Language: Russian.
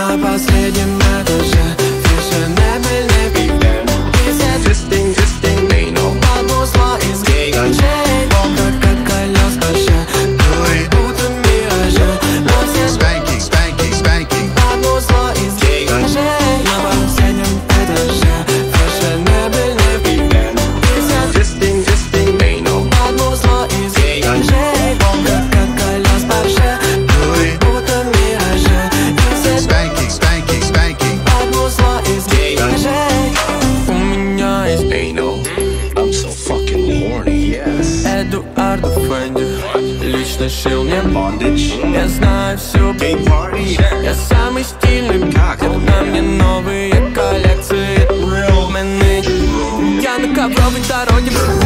на последнем этаже фешенебельный пивен. Тристинг, тристинг, мейно, под музло из гей-ганджей. Как колес по шагу, будто мираже. Spanking, spanking, spanking. Под музло из гей-ганджей. На последнем этаже фешенебельный пивен. Тристинг, тристинг, мейно, под музло из гей-ганджей. Как колес по шагу, будто мираже. Spanking, spanking, spanking. Под музло из гей-ганджей. У меня есть I'm so fucking horny, yes. Эдуард Фэнди лично шил мне Bondage. Я знаю всю Big party. Я самый стильный, когда мне новые коллекции Real men. Я на ковровой дороге